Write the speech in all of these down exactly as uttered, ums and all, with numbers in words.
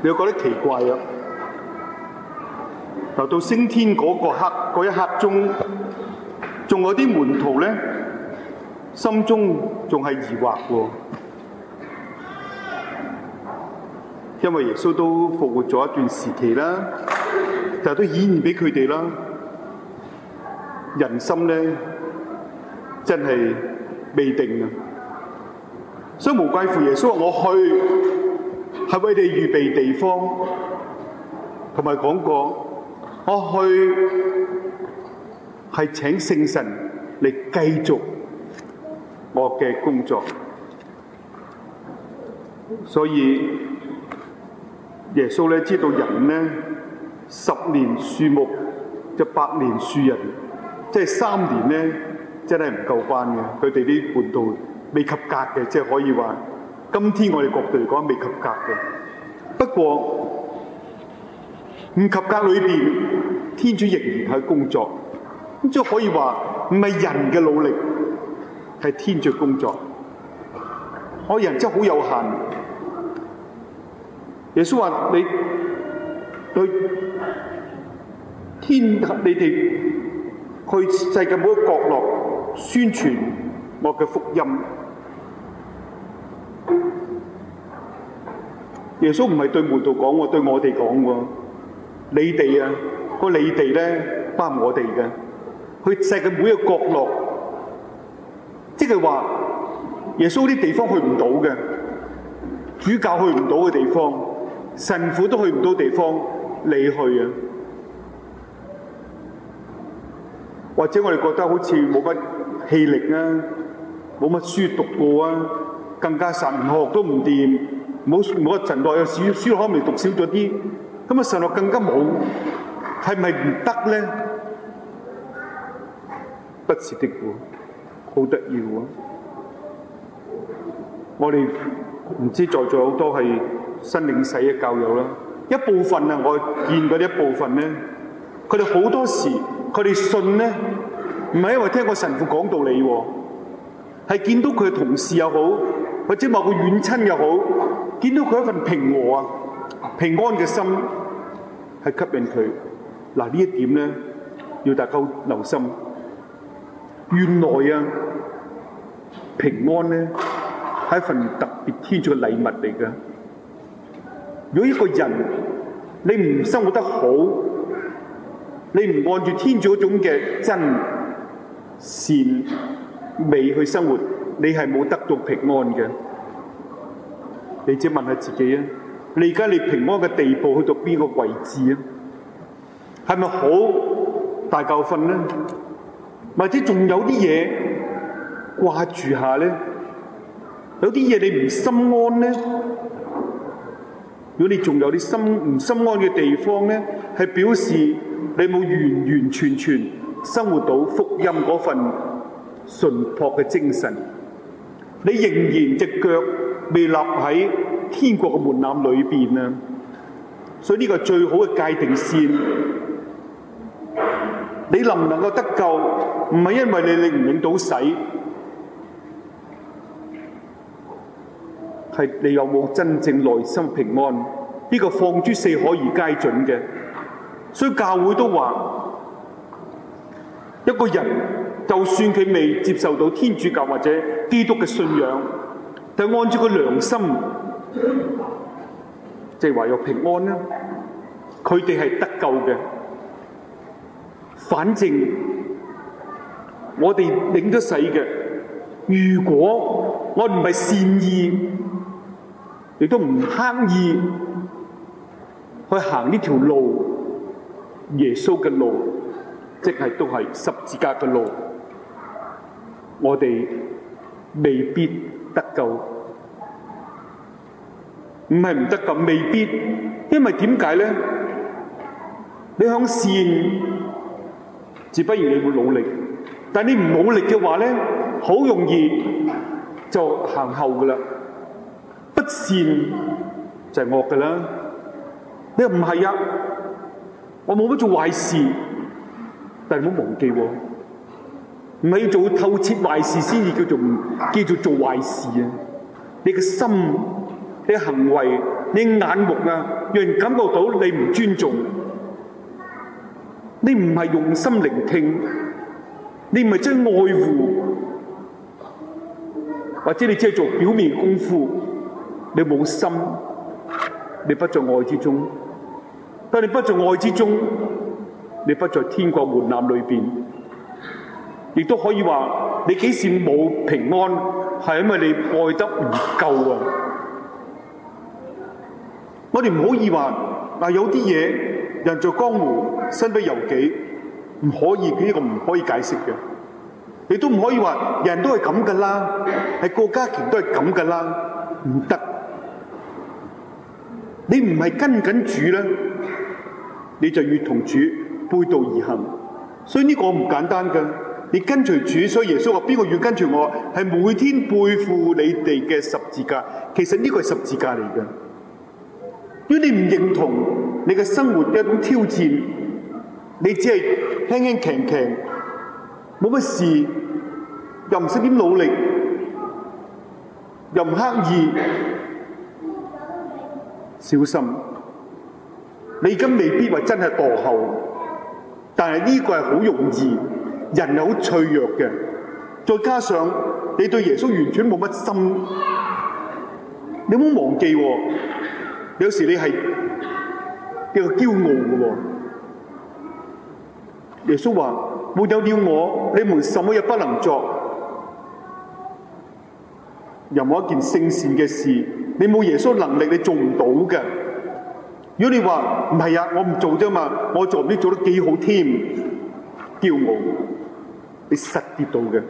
你又覺得奇怪啊？嗱，到升天嗰個刻，嗰一刻鐘，仲有啲門徒咧，心中仲係疑惑喎，因為耶穌都復活咗一段時期啦，但係都顯現俾佢哋啦。人心咧真係未定啊，所以無怪乎耶穌話：我去係為你預備地方，同埋講過。我去係請聖神嚟繼續我嘅工作，所以耶穌咧知道人咧十年樹木就百年樹人，即係三年咧真係唔夠班嘅。佢哋啲門徒未及格嘅，即係可以話今天我哋角度嚟講未及格嘅。不過唔及格裏邊，天主仍然喺工作，咁即係可以話唔係人嘅努力，係天主工作。我人真係好有限。耶穌話：你去天，你哋去世界每一個角落宣傳我嘅福音。耶穌唔係對門徒講喎，對我哋講喎。你哋啊，個你哋咧，包括我哋嘅，去世界每一個角落，即係話耶穌啲地方去唔到嘅，主教去唔到嘅地方，神父都去唔到地方，你去啊？或者我哋覺得好似冇乜氣力啊，冇乜書讀過啊，更加神學都唔掂，冇冇神學有書書可能讀少咗啲。咁啊，神學更加冇，係咪唔得咧？不是的喎，好得意喎！我哋唔知在座好多係新領洗嘅教友啦，一部分啊，我見過一部分咧，佢哋好多時佢哋信咧，唔係因為聽過神父講道理喎，係見到佢嘅同事又好，或者某個遠親又好，見到佢一份平和啊、平安嘅心。係吸引佢。嗱，呢一點咧，要大家留心。原來啊，平安咧係一份特別天主嘅禮物嚟嘅。如果一個人你唔生活得好，你唔按住天主嗰種嘅真善美去生活，你係冇得到平安嘅。你只問下自己啊！你而家你平安嘅地步去到邊個位置啊？係咪好大覺瞓咧？或者仲有啲嘢掛住下咧？有啲嘢你唔心安咧？如果你仲有啲心唔心安嘅地方咧，係表示你冇完完全全生活到福音嗰份純樸嘅精神，你仍然隻腳未立喺天國嘅門檻裏邊啊！所以呢個係最好嘅界定線。你能唔能夠得救，唔係因為你領唔領到洗，係你有冇真正內心平安？呢個放諸四海而皆準嘅。所以教會都話，一個人就算佢未接受到天主教或者基督嘅信仰，但係按照個良心，即係話有平安啦，佢哋係得救嘅。反正我哋領咗洗嘅，如果我唔係善意，亦都唔刻意去行呢條路，耶穌嘅路，即係都係十字架嘅路，我哋未必得救。唔係唔得救，未必，因為點解咧？你向善，自不然你會努力，但你唔努力嘅話咧，好容易就行後噶啦。不善就係惡噶啦。你又唔係啊？我冇乜做壞事，但係唔好忘記喎，唔係要做透徹壞事先至叫做叫做做壞事啊！你嘅心、你嘅行為你眼目啊，讓人感覺到你唔尊重，你唔係用心聆聽，你唔係真愛護，或者你只係做表面功夫，你冇心，你不在愛之中。當你不在愛之中，你不在天國門檻裏邊，亦都可以話你幾時冇平安，係因為你愛得唔夠啊！我哋唔好以為嗱，有啲嘢人在江湖身不由己，唔可以，呢個唔可以解釋嘅。你都唔可以話人都係咁噶啦，係郭家麒都係咁噶啦，唔得。你唔係跟緊主咧，你就越同主背道而行。所以呢個唔簡單噶。你跟隨主，所以耶穌話邊個要跟隨我，係每天背負你哋嘅十字架。其實呢個係十字架嚟嘅。如果你唔認同你嘅生活一種挑戰，你只係輕輕強強，冇乜事，又唔識點努力，又唔刻意，小心，你而家未必話真係墮後，但係呢個係好容易，人係好脆弱嘅，再加上你對耶穌完全冇乜心，你唔好忘記喎。有時你係一個驕傲嘅喎，耶穌話：沒有了我，你們什麼也不能作。任何一件聖善嘅事，你冇耶穌能力，你做唔到嘅。如果你話唔係啊，我唔做啫嘛，我做唔知做得幾好添，驕傲，你實跌到嘅。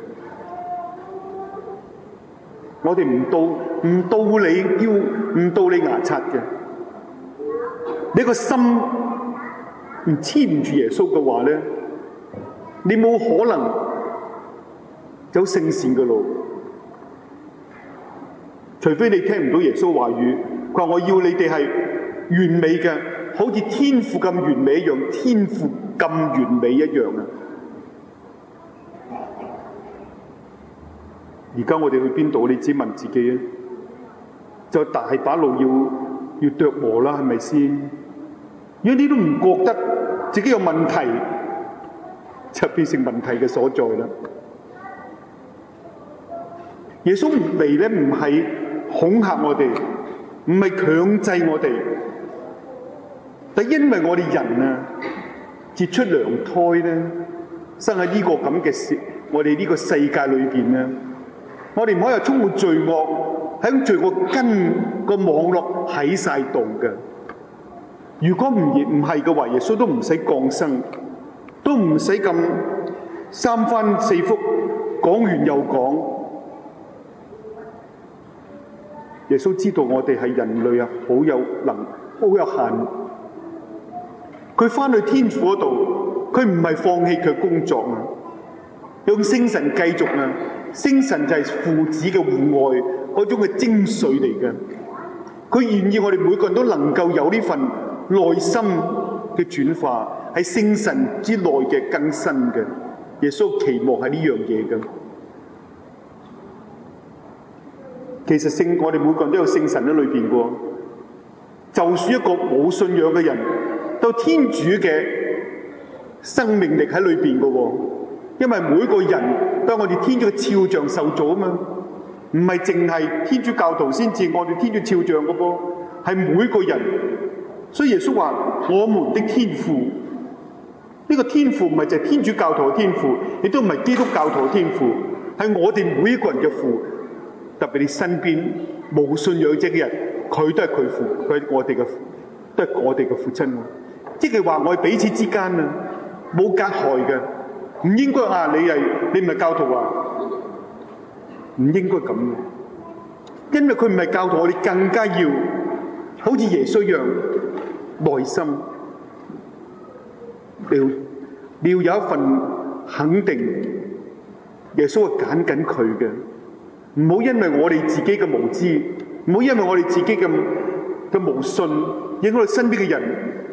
我哋唔到唔到你驕，唔到你牙刷嘅。你個心唔黐唔住耶穌嘅話咧，你冇可能走聖善嘅路。除非你聽唔到耶穌話語，佢話我要你哋係完美嘅，好似天父咁完美一樣，天父咁完美一樣啊！而家我哋去邊度？你只問自己啊！就大把路要要琢磨啦，係咪先？如果你都唔覺得自己有問題，就變成問題嘅所在啦。耶穌嚟咧，唔係恐嚇我哋，唔係強制我哋，但因為我哋人啊，接出娘胎咧，生喺呢個咁嘅世，我哋呢個世界裏邊咧，我哋唔可以話充滿罪惡，喺罪惡根個網絡喺晒度嘅。如果唔唔係嘅話，耶穌都唔使降生，都唔使咁三番四復講完又講。耶穌知道我哋係人類啊，好有能，好有限。佢翻去天父嗰度，佢唔係放棄佢工作啊，用聖神繼續啊。聖神就係父子嘅互愛嗰種嘅精髓嚟嘅。佢願意我哋每個人都能夠有呢份內心嘅轉化，喺聖神之內嘅更新嘅。耶穌期望係呢樣嘢嘅。其實聖我哋每個人都有聖神喺裏邊嘅，就算一個冇信仰嘅人，都有天主嘅生命力喺裏邊嘅。因為每個人都係我哋天主嘅肖像受造啊嘛，唔係淨係天主教徒先至按照天主肖像嘅噃，係每個人。所以耶穌話：我們的天父，呢個天父唔係就係天主教徒嘅天父，亦都唔係基督教徒嘅天父，係我哋每一個人嘅父。特別你身邊冇信仰者嘅人，佢都係佢父，佢係我哋嘅，都係我哋嘅父親。即係話我哋彼此之間啊，冇隔害嘅，唔應該啊！你係你唔係教徒啊，唔應該咁嘅。因為佢唔係教徒，我哋更加要好似耶穌一樣內心，你要你要有一份肯定，耶穌係揀緊佢嘅。唔好因為我哋自己嘅無知，唔好因為我哋自己嘅嘅無信，影響到身邊嘅人。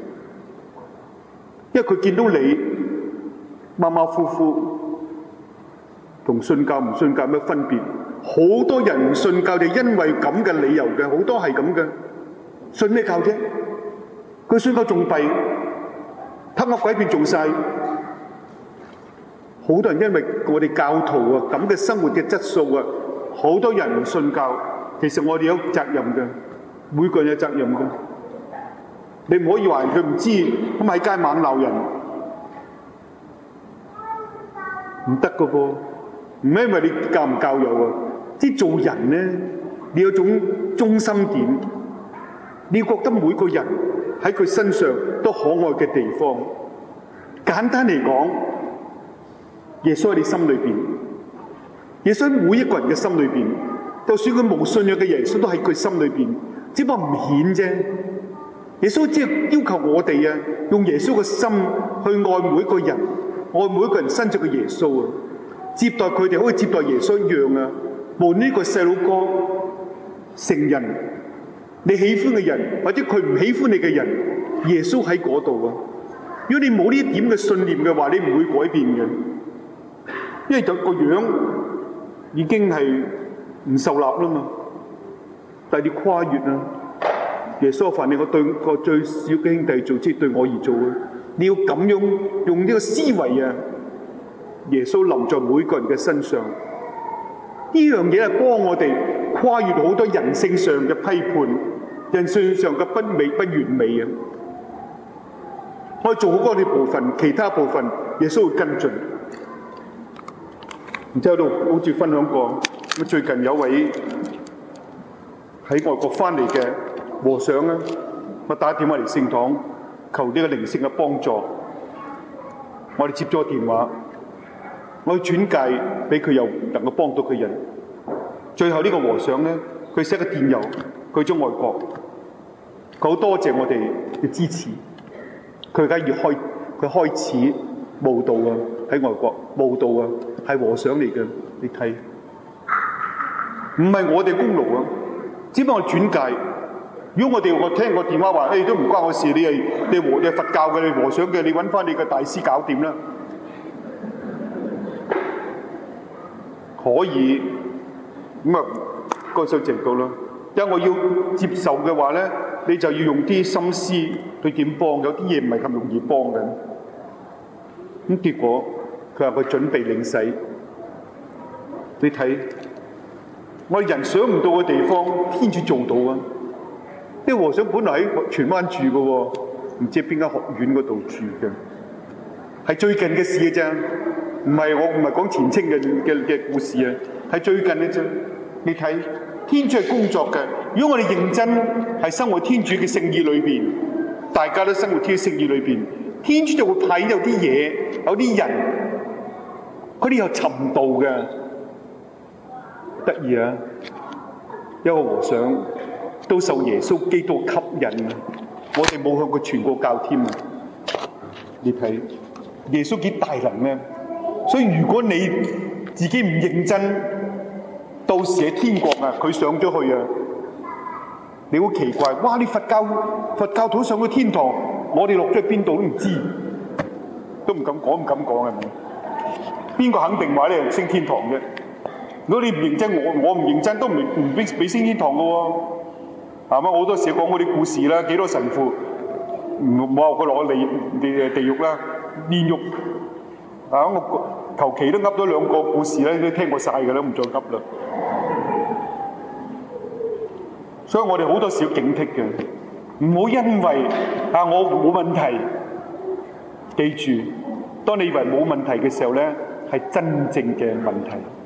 因為佢見到你馬馬虎虎，同信教唔信教有咩分別？好多人唔信教就因為咁嘅理由嘅，好多係咁嘅。 信咩教啫？佢信教仲弊，偷呃拐騙做晒。好多人因為我哋教徒啊咁嘅生活嘅質素啊，好多人唔信教。其實我哋有責任嘅，每個人有責任嘅。你唔可以話人佢唔知，咁喺街猛鬧人，唔得噶噃。唔係因為你教唔教友啊，即係做人咧，你有種中心點，你要覺得每個人喺佢身上都可愛嘅地方。簡單嚟講，耶穌喺你心裏邊，耶穌喺每一個人嘅心裏邊，就算佢冇信仰嘅耶穌都喺佢心裏邊，只不過唔顯啫。耶穌只係要求我哋啊，用耶穌嘅心去愛每一個人，愛每一個人身上嘅耶穌啊，接待佢哋好似接待耶穌一樣啊。無論呢個細路哥、成人，你喜歡嘅人或者佢唔喜歡你嘅人，耶穌喺嗰度啊。如果你冇呢一點嘅信念嘅話，你唔會改變嘅，因為就個樣已經係唔受立啦嘛。但係你跨越啊！耶穌話：你我對個最小嘅兄弟做，即係對我而做啊！你要咁樣用呢個思維啊！耶穌臨在每個人嘅身上，呢樣嘢係幫我哋跨越好多人性上嘅批判、人性上嘅不美不完美啊！我做好嗰啲部分，其他部分耶穌會跟進。然之後都好似分享過，咁最近有位喺外國翻嚟嘅和尚啊，我打電話嚟聖堂求呢個靈性嘅幫助，我哋接咗個電話，我去轉介俾佢，又能夠幫到佢人。最後呢個和尚咧，佢寫個電郵去咗外國，佢好多謝我哋嘅支持。佢而家要開，佢開始慕道啊！喺外國慕道啊，係和尚嚟嘅，你睇，唔係我哋功勞啊，只不過轉介。如果我哋我聽個電話話，誒、哎、都唔關我事，你係你和你佛教嘅，你和尚嘅，你揾翻你嘅大師搞掂啦，可以咁啊，該收程度啦。因為我要接受嘅話咧，你就要用啲心思去點幫，有啲嘢唔係咁容易幫嘅。咁結果佢話佢準備領洗，你睇我哋人想唔到嘅地方，天主做到啊！啲和尚本來喺荃灣住嘅喎，唔知邊間學院嗰度住嘅，係最近嘅事嘅啫，唔係我唔係講前清嘅嘅嘅故事啊，係最近嘅啫。你睇天主係工作嘅，如果我哋認真係生活天主嘅聖意裏邊，大家都生活天主聖意裏邊，天主就會派有啲嘢，有啲人，佢哋有尋道嘅，得意啊！一個和尚都受耶穌基督吸引，我哋冇向佢傳過教添啊！你睇耶穌幾大能咧，所以如果你自己唔認真，到時喺天國啊，佢上咗去啊，你好奇怪，哇！你佛教佛教徒上咗天堂，我哋落咗去邊度都唔知，都唔敢講，唔敢講係咪？邊個肯定話你升天堂嘅？如果你唔認真，我我唔認真都唔唔俾俾升天堂嘅喎，係嘛？我好多時講嗰啲故事啦，幾多神父唔冇話佢落地地地獄啦，煉獄啊！我求其都噏咗兩個故事咧，都聽過晒嘅啦，唔再噏啦。所以我哋好多時要警惕嘅，唔好因為啊我冇問題，記住，當你以為冇問題嘅時候咧，係真正嘅問題。